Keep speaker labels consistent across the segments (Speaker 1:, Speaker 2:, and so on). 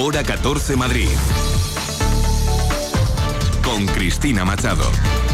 Speaker 1: Hora 14 Madrid. Con Cristina Machado.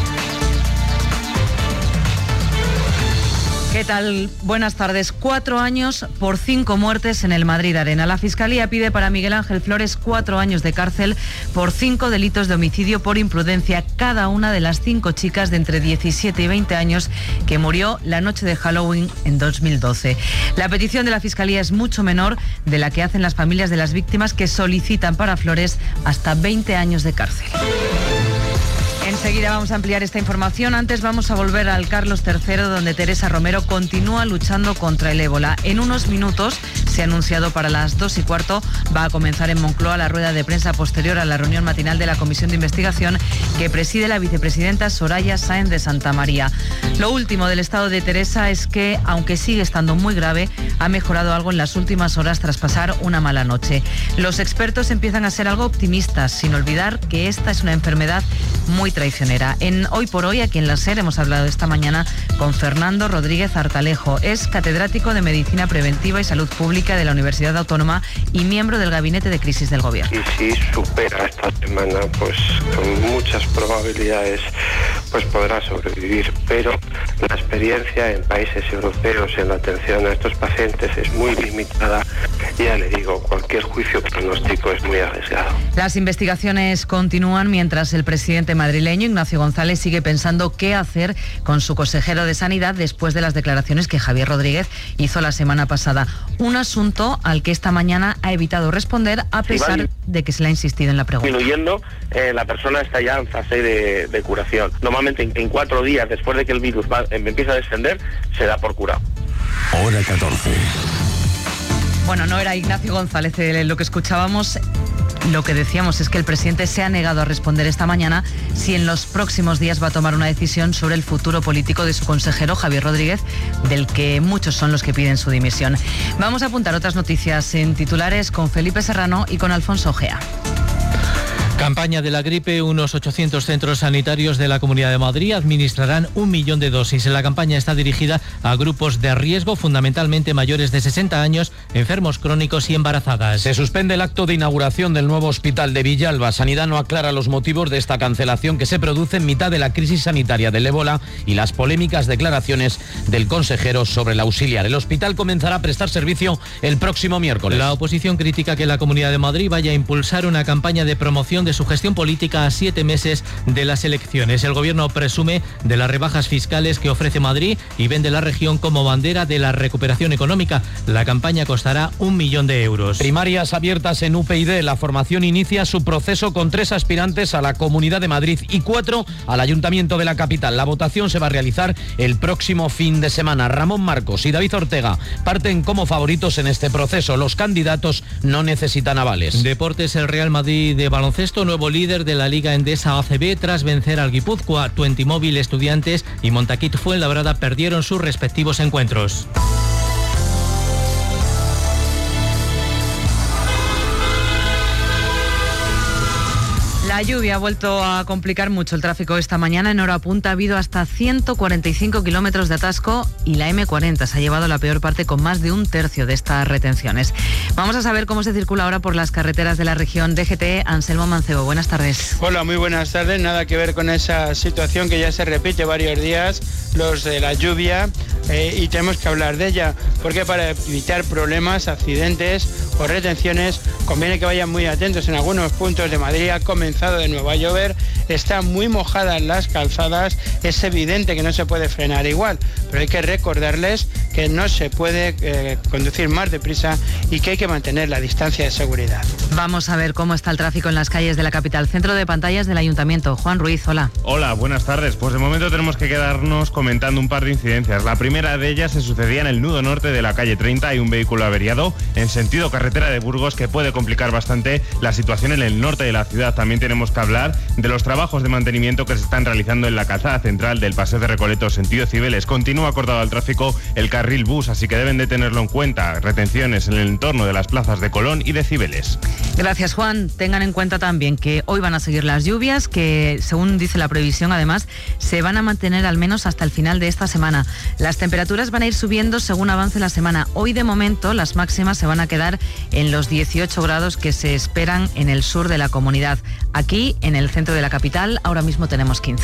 Speaker 2: ¿Qué tal? Buenas tardes. 4 años por 5 muertes en el Madrid Arena. La Fiscalía pide para Miguel Ángel Flores 4 años de cárcel por 5 delitos de homicidio por imprudencia. Cada una de las 5 chicas de entre 17 y 20 años que murió la noche de Halloween en 2012. La petición de la Fiscalía es mucho menor de la que hacen las familias de las víctimas, que solicitan para Flores hasta 20 años de cárcel. Enseguida vamos a ampliar esta información. Antes vamos a volver al Carlos III, donde Teresa Romero continúa luchando contra el ébola. En unos minutos, se ha anunciado para las 2:15, va a comenzar en Moncloa la rueda de prensa posterior a la reunión matinal de la Comisión de Investigación que preside la vicepresidenta Soraya Sáenz de Santamaría. Lo último del estado de Teresa es que, aunque sigue estando muy grave, ha mejorado algo en las últimas horas tras pasar una mala noche. Los expertos empiezan a ser algo optimistas, sin olvidar que esta es una enfermedad muy traicionera. En Hoy por Hoy, aquí en la SER, hemos hablado esta mañana con Fernando Rodríguez Artalejo. Es catedrático de Medicina Preventiva y Salud Pública de la Universidad Autónoma y miembro del Gabinete de Crisis del Gobierno.
Speaker 3: Y si supera esta semana, pues con muchas probabilidades, pues podrá sobrevivir. Pero la experiencia en países europeos en la atención a estos pacientes es muy limitada. Ya le digo, cualquier juicio pronóstico es muy arriesgado.
Speaker 2: Las investigaciones continúan mientras el presidente madrileño, Ignacio González, sigue pensando qué hacer con su consejero de Sanidad después de las declaraciones que Javier Rodríguez hizo la semana pasada. Un asunto al que esta mañana ha evitado responder, a pesar de que se le ha insistido en la pregunta.
Speaker 3: Disminuyendo, la persona está ya en fase de curación. Normalmente en 4 días después de que el virus empieza a descender, se da por curado.
Speaker 1: Hora 14.
Speaker 2: Bueno, no era Ignacio González lo que escuchábamos. Lo que decíamos es que el presidente se ha negado a responder esta mañana si en los próximos días va a tomar una decisión sobre el futuro político de su consejero Javier Rodríguez, del que muchos son los que piden su dimisión. Vamos a apuntar otras noticias en titulares con Felipe Serrano y con Alfonso Ojea.
Speaker 4: Campaña de la gripe. Unos 800 centros sanitarios de la Comunidad de Madrid administrarán 1 millón de dosis. La campaña está dirigida a grupos de riesgo, fundamentalmente mayores de 60 años, enfermos crónicos y embarazadas.
Speaker 5: Se suspende el acto de inauguración del nuevo hospital de Villalba. Sanidad no aclara los motivos de esta cancelación, que se produce en mitad de la crisis sanitaria del ébola y las polémicas declaraciones del consejero sobre el auxiliar. El hospital comenzará a prestar servicio el próximo miércoles.
Speaker 4: La oposición critica que la Comunidad de Madrid vaya a impulsar una campaña de promoción de su gestión política a 7 meses de las elecciones. El gobierno presume de las rebajas fiscales que ofrece Madrid y vende la región como bandera de la recuperación económica. La campaña costará 1 millón de euros.
Speaker 5: Primarias abiertas en UPyD. La formación inicia su proceso con 3 aspirantes a la Comunidad de Madrid y 4 al Ayuntamiento de la capital. La votación se va a realizar el próximo fin de semana. Ramón Marcos y David Ortega parten como favoritos en este proceso. Los candidatos no necesitan avales.
Speaker 4: Deportes. El Real Madrid de baloncesto, nuevo líder de la Liga Endesa ACB tras vencer al Guipúzcoa. Twentimóvil, Estudiantes y Montaquit Fuenlabrada perdieron sus respectivos encuentros.
Speaker 2: La lluvia ha vuelto a complicar mucho el tráfico esta mañana. En hora punta ha habido hasta 145 kilómetros de atasco y la M40 se ha llevado la peor parte, con más de 1/3 de estas retenciones. Vamos a saber cómo se circula ahora por las carreteras de la región. DGT, Anselmo Mancebo, buenas tardes.
Speaker 6: Hola, muy buenas tardes. Nada que ver con esa situación que ya se repite varios días, los de la lluvia, y tenemos que hablar de ella, porque para evitar problemas, accidentes o retenciones, conviene que vayan muy atentos. En algunos puntos de Madrid ha comenzado de nuevo a llover, están muy mojadas las calzadas, es evidente que no se puede frenar igual, pero hay que recordarles que no se puede conducir más deprisa y que hay que mantener la distancia de seguridad.
Speaker 2: Vamos a ver cómo está el tráfico en las calles de la capital. Centro de pantallas del Ayuntamiento. Juan Ruiz, hola.
Speaker 7: Hola, buenas tardes. Pues de momento tenemos que quedarnos comentando un par de incidencias. La primera de ellas se sucedía en el nudo norte de la calle 30. Hay un vehículo averiado en sentido carretera de Burgos que puede complicar bastante la situación en el norte de la ciudad. También tenemos que hablar de los trabajos trabajos de mantenimiento que se están realizando en la calzada central del Paseo de Recoletos sentido Cibeles. Continúa cortado al tráfico el carril bus, así que deben de tenerlo en cuenta. Retenciones en el entorno de las plazas de Colón y de Cibeles.
Speaker 2: Gracias, Juan. Tengan en cuenta también que hoy van a seguir las lluvias, que según dice la previsión, además, se van a mantener al menos hasta el final de esta semana. Las temperaturas van a ir subiendo según avance la semana. Hoy, de momento, las máximas se van a quedar en los 18 grados que se esperan en el sur de la comunidad. Aquí, en el centro de la capital, ahora mismo tenemos 15.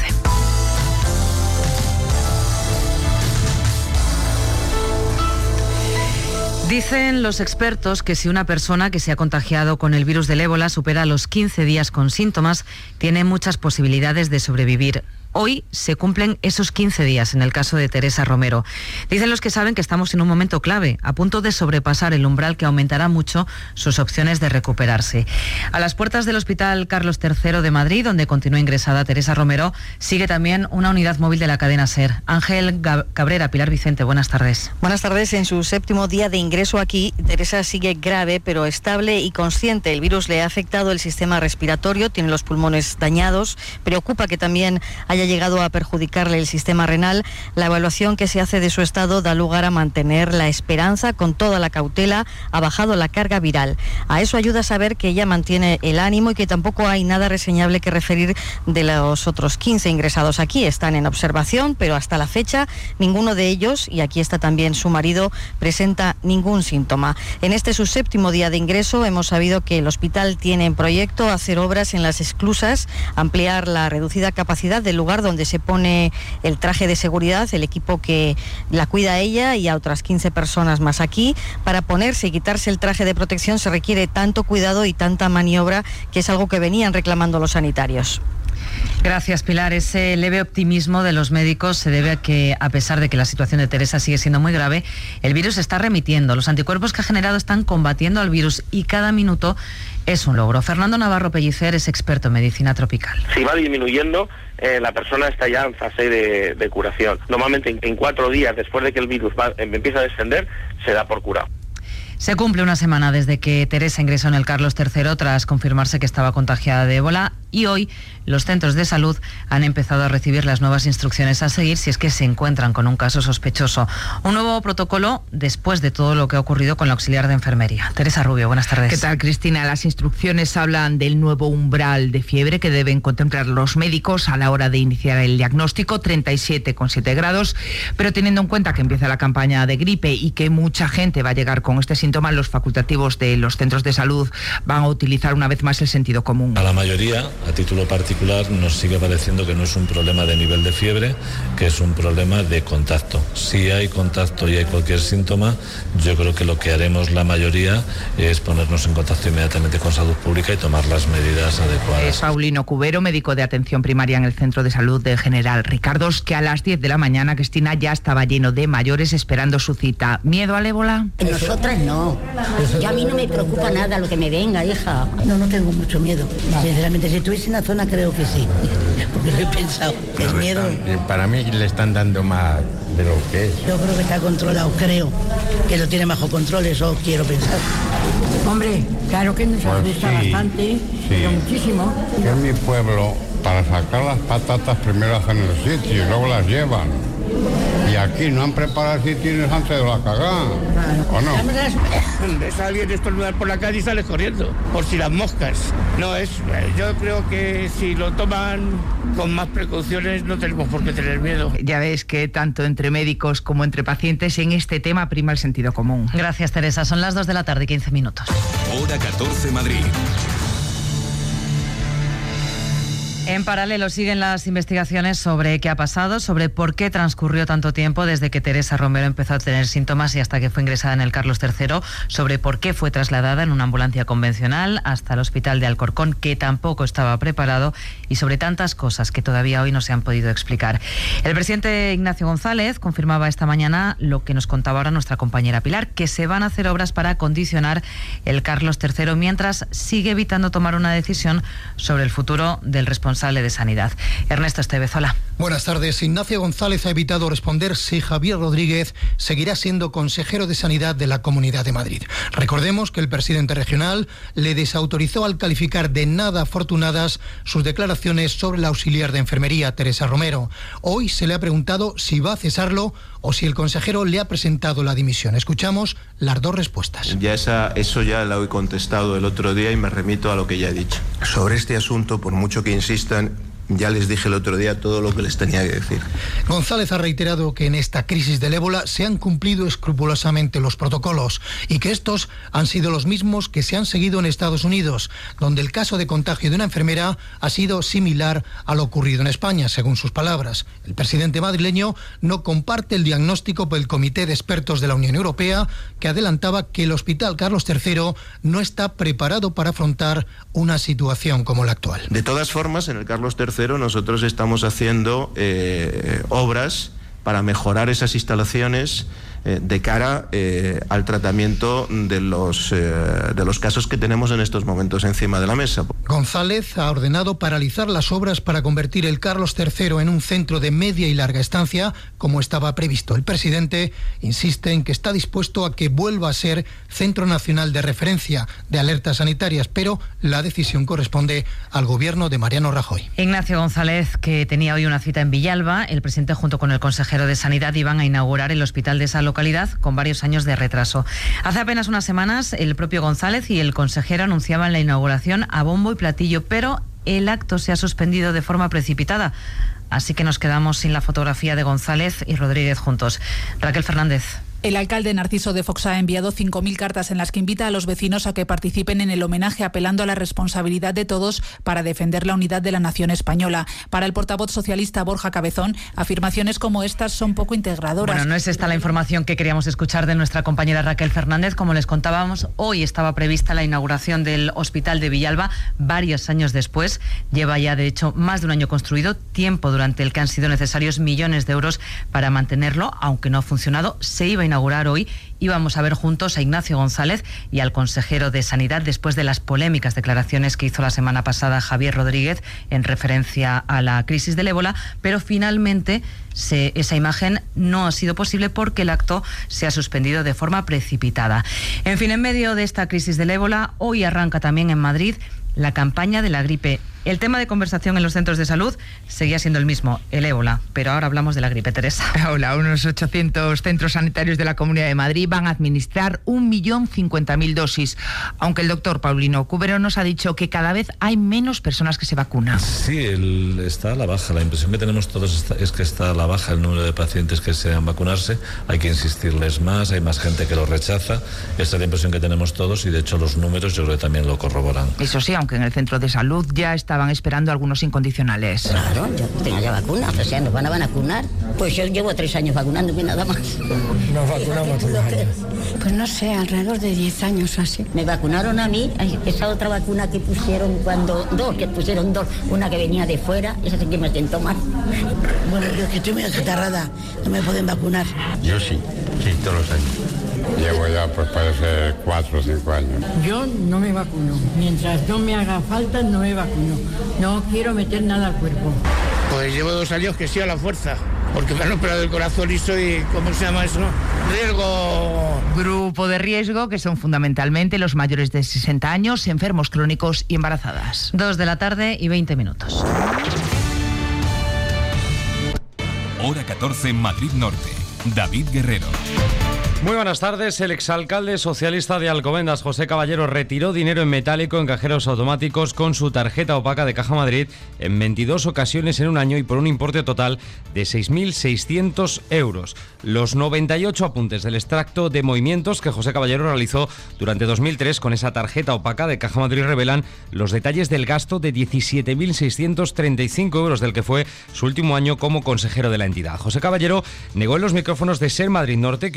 Speaker 2: Dicen los expertos que si una persona que se ha contagiado con el virus del ébola supera los 15 días con síntomas, tiene muchas posibilidades de sobrevivir. Hoy se cumplen esos 15 días en el caso de Teresa Romero. Dicen los que saben que estamos en un momento clave, a punto de sobrepasar el umbral que aumentará mucho sus opciones de recuperarse. A las puertas del Hospital Carlos III de Madrid, donde continúa ingresada Teresa Romero, sigue también una unidad móvil de la cadena SER. Ángel Cabrera, Pilar Vicente, buenas tardes.
Speaker 8: Buenas tardes. En su 7º día de ingreso aquí, Teresa sigue grave, pero estable y consciente. El virus le ha afectado el sistema respiratorio, tiene los pulmones dañados. Preocupa que también haya llegado a perjudicarle el sistema renal. La evaluación que se hace de su estado da lugar a mantener la esperanza con toda la cautela. Ha bajado la carga viral. A eso ayuda a saber que ella mantiene el ánimo y que tampoco hay nada reseñable que referir de los otros 15 ingresados aquí. Están en observación, pero hasta la fecha ninguno de ellos, y aquí está también su marido, presenta ningún síntoma. En este su 7º día de ingreso hemos sabido que el hospital tiene en proyecto hacer obras en las esclusas, ampliar la reducida capacidad del lugar donde se pone el traje de seguridad, el equipo que la cuida a ella y a otras 15 personas más aquí. Para ponerse y quitarse el traje de protección se requiere tanto cuidado y tanta maniobra, que es algo que venían reclamando los sanitarios.
Speaker 2: Gracias, Pilar. Ese leve optimismo de los médicos se debe a que, a pesar de que la situación de Teresa sigue siendo muy grave, el virus está remitiendo. Los anticuerpos que ha generado están combatiendo al virus y cada minuto es un logro. Fernando Navarro Pellicer es experto en medicina tropical.
Speaker 9: Si va disminuyendo, la persona está ya en fase de curación. Normalmente en 4 días después de que el virus empieza a descender, se da por curado.
Speaker 2: Se cumple una semana desde que Teresa ingresó en el Carlos III tras confirmarse que estaba contagiada de ébola, y hoy los centros de salud han empezado a recibir las nuevas instrucciones a seguir si es que se encuentran con un caso sospechoso. Un nuevo protocolo después de todo lo que ha ocurrido con la auxiliar de enfermería. Teresa Rubio, buenas tardes.
Speaker 10: ¿Qué tal, Cristina? Las instrucciones hablan del nuevo umbral de fiebre que deben contemplar los médicos a la hora de iniciar el diagnóstico, 37,7 grados, pero teniendo en cuenta que empieza la campaña de gripe y que mucha gente va a llegar con este síntoma, los facultativos de los centros de salud van a utilizar una vez más el sentido común.
Speaker 11: A la mayoría, a título particular, nos sigue pareciendo que no es un problema de nivel de fiebre, que es un problema de contacto. Si hay contacto y hay cualquier síntoma, yo creo que lo que haremos la mayoría es ponernos en contacto inmediatamente con Salud Pública y tomar las medidas adecuadas.
Speaker 10: Es Paulino Cubero, médico de atención primaria en el Centro de Salud de General Ricardos, que a las 10 de la mañana, Cristina, ya estaba lleno de mayores esperando su cita. ¿Miedo al ébola?
Speaker 12: Nosotras no. Ya a mí no me preocupa nada lo que me venga, hija. No tengo mucho miedo. Sinceramente, si estuviese en la zona creo que sí. Porque lo he pensado. El miedo...
Speaker 13: Para mí le están dando más de lo que es.
Speaker 12: Yo creo que está controlado, creo. Que lo tiene bajo control, eso quiero pensar. Hombre, claro que nos asusta bastante, pero muchísimo.
Speaker 13: Que en mi pueblo, para sacar las patatas primero hacen el sitio y luego las llevan. Y aquí no han preparado sitios antes de la cagada, ¿o no?
Speaker 6: Ves a alguien estornudar por la calle y sales corriendo, por si las moscas. No es, yo creo que si lo toman con más precauciones no tenemos por qué tener miedo.
Speaker 10: Ya ves que tanto entre médicos como entre pacientes en este tema prima el sentido común.
Speaker 2: Gracias, Teresa. Son las 2 de la tarde, 15 minutos.
Speaker 1: Hora 14 Madrid.
Speaker 2: En paralelo siguen las investigaciones sobre qué ha pasado, sobre por qué transcurrió tanto tiempo desde que Teresa Romero empezó a tener síntomas y hasta que fue ingresada en el Carlos III, sobre por qué fue trasladada en una ambulancia convencional hasta el hospital de Alcorcón, que tampoco estaba preparado, y sobre tantas cosas que todavía hoy no se han podido explicar. El presidente Ignacio González confirmaba esta mañana lo que nos contaba ahora nuestra compañera Pilar, que se van a hacer obras para acondicionar el Carlos III, mientras sigue evitando tomar una decisión sobre el futuro del responsable de Sanidad. Ernesto Estevez, hola.
Speaker 14: Buenas tardes. Ignacio González ha evitado responder si Javier Rodríguez seguirá siendo consejero de Sanidad de la Comunidad de Madrid. Recordemos que el presidente regional le desautorizó al calificar de nada afortunadas sus declaraciones sobre la auxiliar de enfermería, Teresa Romero. Hoy se le ha preguntado si va a cesarlo o si el consejero le ha presentado la dimisión. Escuchamos las dos respuestas.
Speaker 15: Eso ya lo he contestado el otro día y me remito a lo que ya he dicho. Sobre este asunto, por mucho que insistan, ya les dije el otro día todo lo que les tenía que decir.
Speaker 14: González ha reiterado que en esta crisis del ébola se han cumplido escrupulosamente los protocolos y que estos han sido los mismos que se han seguido en Estados Unidos, donde el caso de contagio de una enfermera ha sido similar a lo ocurrido en España, según sus palabras. El presidente madrileño no comparte el diagnóstico del Comité de Expertos de la Unión Europea, que adelantaba que el Hospital Carlos III no está preparado para afrontar una situación como la actual.
Speaker 15: De todas formas, en el Carlos III nosotros estamos haciendo obras para mejorar esas instalaciones de cara al tratamiento de los casos que tenemos en estos momentos encima de la mesa.
Speaker 14: González ha ordenado paralizar las obras para convertir el Carlos III en un centro de media y larga estancia, como estaba previsto. El presidente insiste en que está dispuesto a que vuelva a ser Centro Nacional de Referencia de Alertas Sanitarias, pero la decisión corresponde al gobierno de Mariano Rajoy.
Speaker 2: Ignacio González, que tenía hoy una cita en Villalba, el presidente junto con el consejero de Sanidad iban a inaugurar el hospital de esa localidad con varios años de retraso. Hace apenas unas semanas el propio González y el consejero anunciaban la inauguración a bombo y platillo, pero el acto se ha suspendido de forma precipitada. Así que nos quedamos sin la fotografía de González y Rodríguez juntos. Raquel Fernández.
Speaker 16: El alcalde Narciso de Fox ha enviado 5.000 cartas en las que invita a los vecinos a que participen en el homenaje, apelando a la responsabilidad de todos para defender la unidad de la nación española. Para el portavoz socialista Borja Cabezón, afirmaciones como estas son poco integradoras.
Speaker 2: Bueno, no es esta la información que queríamos escuchar de nuestra compañera Raquel Fernández. Como les contábamos, hoy estaba prevista la inauguración del Hospital de Villalba, varios años después. Lleva ya, de hecho, más de un año construido, tiempo durante el que han sido necesarios millones de euros para mantenerlo, aunque no ha funcionado. Se iba a inaugurar hoy. Íbamos a ver juntos a Ignacio González y al consejero de Sanidad después de las polémicas declaraciones que hizo la semana pasada Javier Rodríguez en referencia a la crisis del ébola, pero finalmente esa imagen no ha sido posible porque el acto se ha suspendido de forma precipitada. En fin, en medio de esta crisis del ébola, hoy arranca también en Madrid la campaña de la gripe. El tema de conversación en los centros de salud seguía siendo el mismo, el ébola, pero ahora hablamos de la gripe, Teresa.
Speaker 10: Hola, unos 800 centros sanitarios de la Comunidad de Madrid van a administrar 1.050.000 dosis, aunque el doctor Paulino Cubero nos ha dicho que cada vez hay menos personas que se vacunan.
Speaker 11: Sí, está a la baja. La impresión que tenemos todos es que está a la baja el número de pacientes que desean vacunarse. Hay que insistirles más, hay más gente que lo rechaza. Esa es la impresión que tenemos todos y de hecho los números yo creo que también lo corroboran.
Speaker 10: Eso sí, aunque en el centro de salud ya estaban esperando algunos incondicionales.
Speaker 12: Claro, yo tengo ya vacunas, o sea, nos van a vacunar. Pues yo llevo 3 años vacunándome nada más.
Speaker 17: Nos vacunamos 3 años.
Speaker 12: Pues no sé, alrededor de 10 años así. Me vacunaron a mí, esa otra vacuna que pusieron pusieron dos, una que venía de fuera, esa sí que me sentó mal.
Speaker 17: Bueno, yo que estoy muy acatarrada, no me pueden vacunar.
Speaker 13: Yo sí, todos los años. Llevo ya, pues parece 4 o 5 años.
Speaker 18: Yo no me vacuno. Mientras no me haga falta, no me vacuno. No quiero meter nada al cuerpo.
Speaker 6: Pues llevo 2 años que estoy a la fuerza, porque me han operado el corazón y soy, ¿cómo se llama eso? Riesgo.
Speaker 10: Grupo de riesgo, que son fundamentalmente los mayores de 60 años, enfermos crónicos y embarazadas.
Speaker 2: 2:20 p.m.
Speaker 1: Hora 14 en Madrid Norte. David Guerrero.
Speaker 5: Muy buenas tardes. El exalcalde socialista de Alcobendas, José Caballero, retiró dinero en metálico en cajeros automáticos con su tarjeta opaca de Caja Madrid en 22 ocasiones en un año y por un importe total de 6.600 euros. Los 98 apuntes del extracto de movimientos que José Caballero realizó durante 2003 con esa tarjeta opaca de Caja Madrid revelan los detalles del gasto de 17.635 euros del que fue su último año como consejero de la entidad. José Caballero negó en los micrófonos de Ser Madrid Norte que hubiera sacado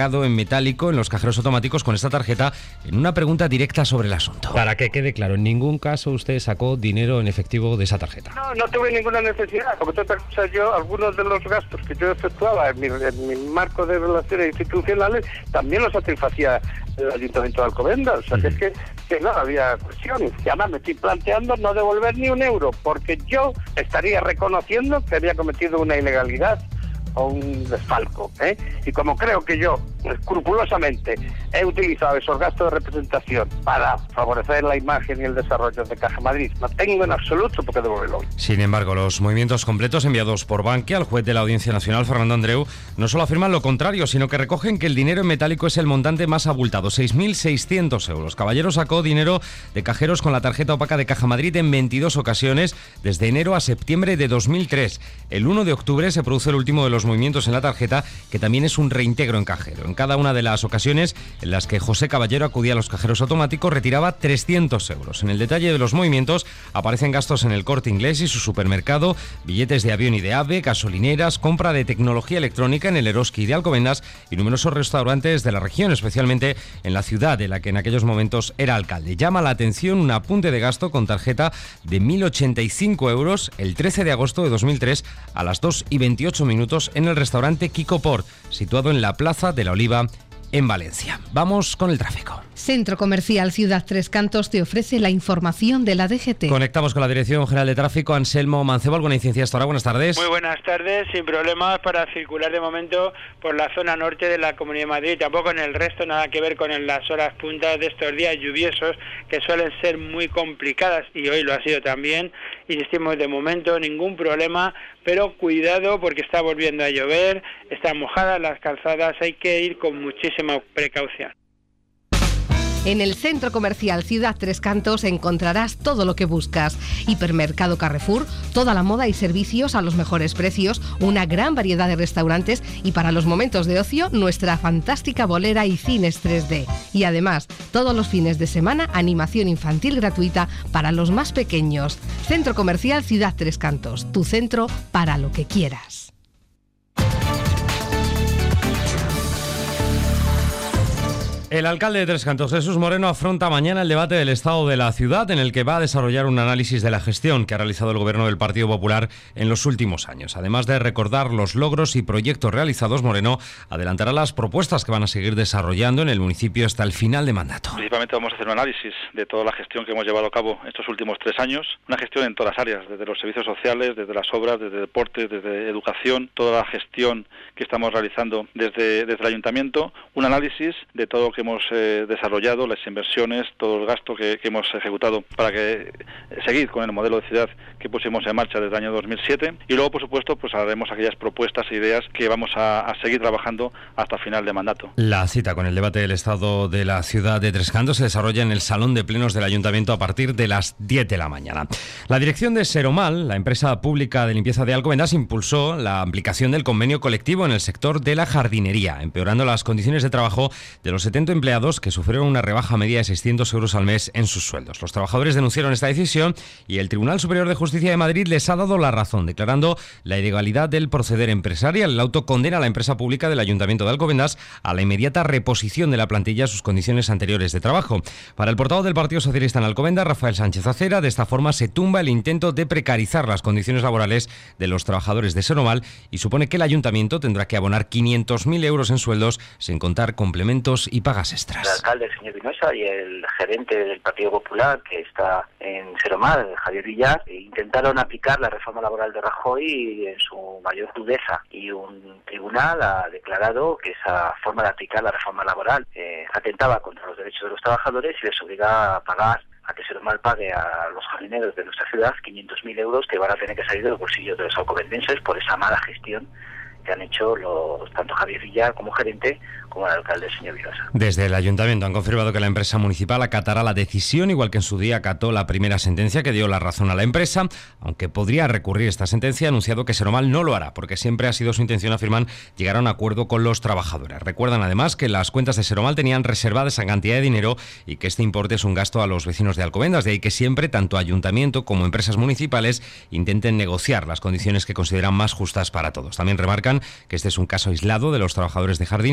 Speaker 5: marcado en metálico en los cajeros automáticos con esta tarjeta en una pregunta directa sobre el asunto. Para que quede claro, en ningún caso usted sacó dinero en efectivo de esa tarjeta.
Speaker 3: No tuve ninguna necesidad, porque otra cosa, yo algunos de los gastos que yo efectuaba en mi marco de relaciones institucionales también los satisfacía el Ayuntamiento de Alcobendas, o sea que no había cuestión. Y además me estoy planteando no devolver ni un euro, porque yo estaría reconociendo que había cometido una ilegalidad o un desfalco, y como creo que yo escrupulosamente he utilizado esos gastos de representación para favorecer la imagen y el desarrollo de Caja Madrid, no tengo en absoluto por qué devolverlo hoy.
Speaker 5: Sin embargo, los movimientos completos enviados por Bankia al juez de la Audiencia Nacional, Fernando Andreu, no solo afirman lo contrario, sino que recogen que el dinero en metálico es el montante más abultado, 6.600 euros. Caballero sacó dinero de cajeros con la tarjeta opaca de Caja Madrid en 22 ocasiones, desde enero a septiembre de 2003. El 1 de octubre se produce el último de los movimientos en la tarjeta, que también es un reintegro en cajero. En cada una de las ocasiones en las que José Caballero acudía a los cajeros automáticos, retiraba 300 euros. En el detalle de los movimientos aparecen gastos en el Corte Inglés y su supermercado, billetes de avión y de AVE, gasolineras, compra de tecnología electrónica en el Eroski de Alcobendas y numerosos restaurantes de la región, especialmente en la ciudad de la que en aquellos momentos era alcalde. Llama la atención un apunte de gasto con tarjeta de 1.085 euros el 13 de agosto de 2003 a las 2:28 en el restaurante Kiko Port, situado en la Plaza de la Oliva, en Valencia. Vamos con el tráfico.
Speaker 19: Centro Comercial Ciudad Tres Cantos te ofrece la información de la DGT.
Speaker 5: Conectamos con la Dirección General de Tráfico. Anselmo Mancebo, ¿alguna incidencia hasta ahora? Buenas tardes.
Speaker 6: Muy buenas tardes, sin problemas para circular de momento por la zona norte de la Comunidad de Madrid, tampoco en el resto, nada que ver con las horas puntas de estos días lluviosos que suelen ser muy complicadas y hoy lo ha sido también. Insistimos, de momento ningún problema, pero cuidado porque está volviendo a llover, están mojadas las calzadas, hay que ir con muchísima precaución.
Speaker 19: En el Centro Comercial Ciudad Tres Cantos encontrarás todo lo que buscas. Hipermercado Carrefour, toda la moda y servicios a los mejores precios, una gran variedad de restaurantes y para los momentos de ocio, nuestra fantástica bolera y cines 3D. Y además, todos los fines de semana, animación infantil gratuita para los más pequeños. Centro Comercial Ciudad Tres Cantos, tu centro para lo que quieras.
Speaker 5: El alcalde de Tres Cantos, Jesús Moreno, afronta mañana el debate del estado de la ciudad, en el que va a desarrollar un análisis de la gestión que ha realizado el gobierno del Partido Popular en los últimos años. Además de recordar los logros y proyectos realizados, Moreno adelantará las propuestas que van a seguir desarrollando en el municipio hasta el final de mandato.
Speaker 20: Principalmente vamos a hacer un análisis de toda la gestión que hemos llevado a cabo estos últimos 3 años, una gestión en todas las áreas, desde los servicios sociales, desde las obras, desde deportes, desde educación, toda la gestión que estamos realizando desde el ayuntamiento, un análisis de todo lo que hemos desarrollado, las inversiones, todo el gasto que hemos ejecutado para seguir con el modelo de ciudad que pusimos en marcha desde el año 2007 y luego, por supuesto, pues haremos aquellas propuestas e ideas que vamos a seguir trabajando hasta final de mandato.
Speaker 5: La cita con el debate del estado de la ciudad de Tres Cantos se desarrolla en el Salón de Plenos del Ayuntamiento a partir de las 10 de la mañana. La dirección de Seromal, la empresa pública de limpieza de Alcobendas, impulsó la aplicación del convenio colectivo en el sector de la jardinería, empeorando las condiciones de trabajo de los 70 empleados que sufrieron una rebaja media de 600 euros al mes en sus sueldos. Los trabajadores denunciaron esta decisión y el Tribunal Superior de Justicia de Madrid les ha dado la razón, declarando la ilegalidad del proceder empresarial. El auto condena a la empresa pública del Ayuntamiento de Alcobendas a la inmediata reposición de la plantilla a sus condiciones anteriores de trabajo. Para el portavoz del Partido Socialista en Alcobendas, Rafael Sánchez Acera, de esta forma se tumba el intento de precarizar las condiciones laborales de los trabajadores de Seromal y supone que el Ayuntamiento tendrá que abonar 500.000 euros en sueldos, sin contar complementos y pagas extras.
Speaker 21: El alcalde, el señor Vinosa, y el gerente del Partido Popular, que está en Seromal, Javier Villar, intentaron aplicar la reforma laboral de Rajoy en su mayor crudeza, y un tribunal ha declarado que esa forma de aplicar la reforma laboral atentaba contra los derechos de los trabajadores y les obliga a pagar, a que Seromal pague a los jardineros de nuestra ciudad 500.000 euros que van a tener que salir de los bolsillos de los alcobendenses por esa mala gestión que han hecho tanto Javier Villar como gerente como el alcalde, el señor Virosa.
Speaker 5: Desde el ayuntamiento han confirmado que la empresa municipal acatará la decisión, igual que en su día acató la primera sentencia que dio la razón a la empresa, aunque podría recurrir esta sentencia. Ha anunciado que Seromal no lo hará, porque siempre ha sido su intención, afirman, llegar a un acuerdo con los trabajadores. Recuerdan además que las cuentas de Seromal tenían reservada esa cantidad de dinero y que este importe es un gasto a los vecinos de Alcobendas, de ahí que siempre tanto ayuntamiento como empresas municipales intenten negociar las condiciones que consideran más justas para todos. También remarcan que este es un caso aislado de los trabajadores de jardinería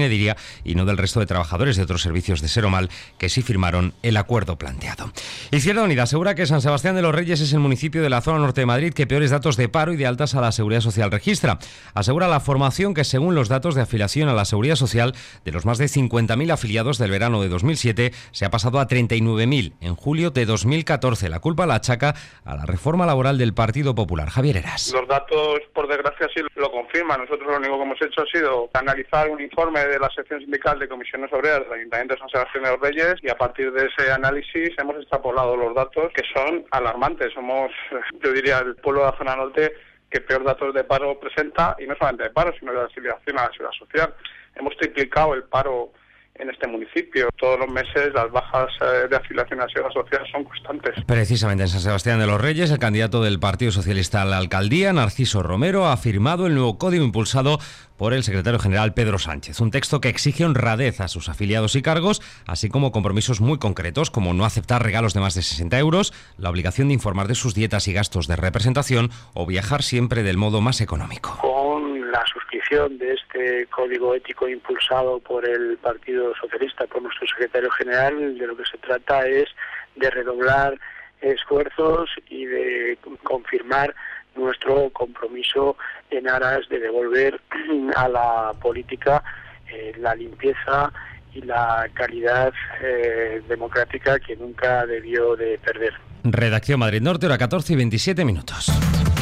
Speaker 4: y no del resto de trabajadores de otros servicios de Seromal que sí firmaron el acuerdo planteado. Izquierda Unida asegura que San Sebastián de los Reyes es el municipio de la zona norte de Madrid que peores datos de paro y de altas a la Seguridad Social registra. Asegura la formación que según los datos de afiliación a la Seguridad Social, de los más de 50.000 afiliados del verano de 2007, se ha pasado a 39.000 en julio de 2014. La culpa la achaca a la reforma laboral del Partido Popular. Javier Heras.
Speaker 22: Los datos, por desgracia, sí lo confirman. Nosotros lo único que hemos hecho ha sido analizar un informe de la sección sindical de comisiones obreras del Ayuntamiento de San Sebastián de los Reyes y a partir de ese análisis hemos extrapolado los datos que son alarmantes. Somos, yo diría, el pueblo de la zona norte que peor datos de paro presenta, y no solamente de paro, sino de afiliación a la Seguridad Social. Hemos triplicado el paro en este municipio. Todos los meses las bajas de afiliación a la Seguridad Social son constantes.
Speaker 4: Precisamente en San Sebastián de los Reyes, el candidato del Partido Socialista a la alcaldía, Narciso Romero, ha firmado el nuevo código impulsado por el secretario general Pedro Sánchez. Un texto que exige honradez a sus afiliados y cargos, así como compromisos muy concretos, como no aceptar regalos de más de 60 euros, la obligación de informar de sus dietas y gastos de representación o viajar siempre del modo más económico.
Speaker 23: Con la suscripción de este código ético impulsado por el Partido Socialista, por nuestro secretario general, de lo que se trata es de redoblar esfuerzos y de confirmar nuestro compromiso en aras de devolver a la política la limpieza y la calidad democrática que nunca debió de perder.
Speaker 4: Redacción Madrid Norte, hora 14 y 27 minutos.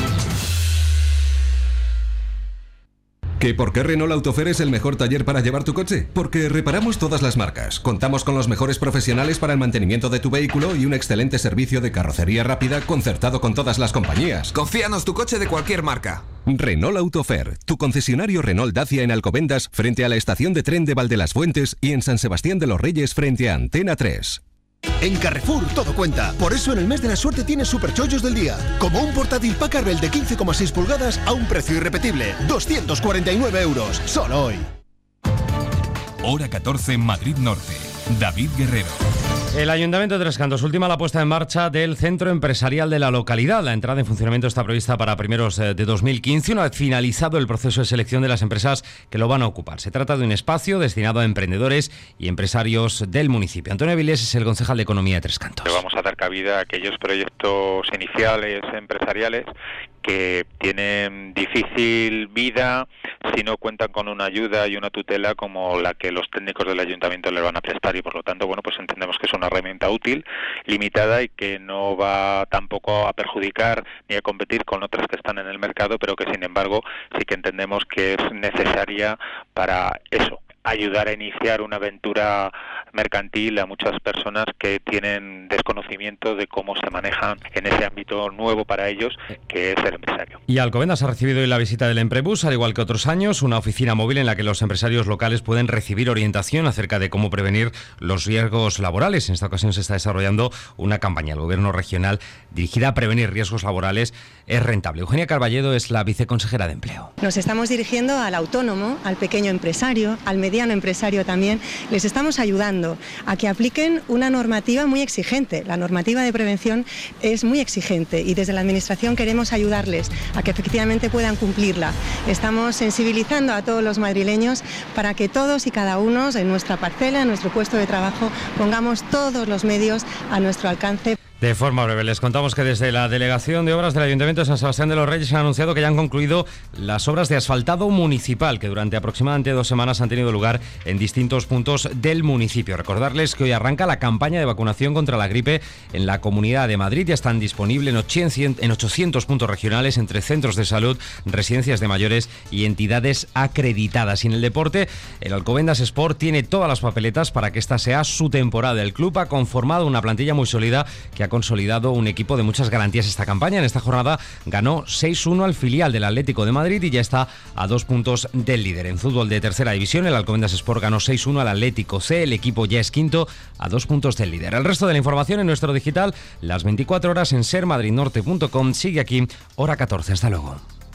Speaker 24: ¿Que por qué Renault Autofer es el mejor taller para llevar tu coche? Porque reparamos todas las marcas, contamos con los mejores profesionales para el mantenimiento de tu vehículo y un excelente servicio de carrocería rápida concertado con todas las compañías.
Speaker 25: Confíanos tu coche de cualquier marca.
Speaker 24: Renault Autofer, tu concesionario Renault Dacia en Alcobendas frente a la estación de tren de Valdelasfuentes y en San Sebastián de los Reyes frente a Antena 3.
Speaker 26: En Carrefour todo cuenta, por eso en el mes de la suerte tienes superchollos del día, como un portátil Packard Bell de 15,6 pulgadas a un precio irrepetible, 249 euros, solo hoy.
Speaker 1: Hora 14 en Madrid Norte. David Guerrero.
Speaker 4: El Ayuntamiento de Tres Cantos ultima la puesta en marcha del centro empresarial de la localidad. La entrada en funcionamiento está prevista para primeros de 2015, una vez finalizado el proceso de selección de las empresas que lo van a ocupar. Se trata de un espacio destinado a emprendedores y empresarios del municipio. Antonio Avilés es el concejal de Economía de Tres Cantos.
Speaker 27: Vamos a dar cabida a aquellos proyectos iniciales empresariales que tienen difícil vida si no cuentan con una ayuda y una tutela como la que los técnicos del ayuntamiento les van a prestar, y por lo tanto, bueno, pues entendemos que es una herramienta útil, limitada y que no va tampoco a perjudicar ni a competir con otras que están en el mercado, pero que sin embargo sí que entendemos que es necesaria para eso, ayudar a iniciar una aventura mercantil a muchas personas que tienen desconocimiento de cómo se manejan en ese ámbito nuevo para ellos, que es el empresario.
Speaker 4: Y Alcobendas ha recibido hoy la visita del Emprebus, al igual que otros años, una oficina móvil en la que los empresarios locales pueden recibir orientación acerca de cómo prevenir los riesgos laborales. En esta ocasión se está desarrollando una campaña del Gobierno regional dirigida a prevenir riesgos laborales. Es rentable. Eugenia Carballedo es la viceconsejera de Empleo.
Speaker 28: Nos estamos dirigiendo al autónomo, al pequeño empresario, al mediano empresario también. Les estamos ayudando a que apliquen una normativa muy exigente. La normativa de prevención es muy exigente y desde la Administración queremos ayudarles a que efectivamente puedan cumplirla. Estamos sensibilizando a todos los madrileños para que todos y cada uno en nuestra parcela, en nuestro puesto de trabajo, pongamos todos los medios a nuestro alcance.
Speaker 4: De forma breve, les contamos que desde la Delegación de Obras del Ayuntamiento de San Sebastián de los Reyes han anunciado que ya han concluido las obras de asfaltado municipal que durante aproximadamente 2 semanas han tenido lugar en distintos puntos del municipio. Recordarles que hoy arranca la campaña de vacunación contra la gripe en la Comunidad de Madrid. Ya están disponibles en 800 puntos regionales entre centros de salud, residencias de mayores y entidades acreditadas. Y en el deporte, el Alcobendas Sport tiene todas las papeletas para que esta sea su temporada. El club ha conformado una plantilla muy sólida que ha consolidado un equipo de muchas garantías esta campaña. En esta jornada ganó 6-1 al filial del Atlético de Madrid y ya está a 2 puntos del líder. En fútbol de tercera división, el Alcobendas Sport ganó 6-1 al Atlético C. El equipo ya es quinto a 2 puntos del líder. El resto de la información en nuestro digital, las 24 horas en sermadridnorte.com. Sigue aquí, hora 14. Hasta luego.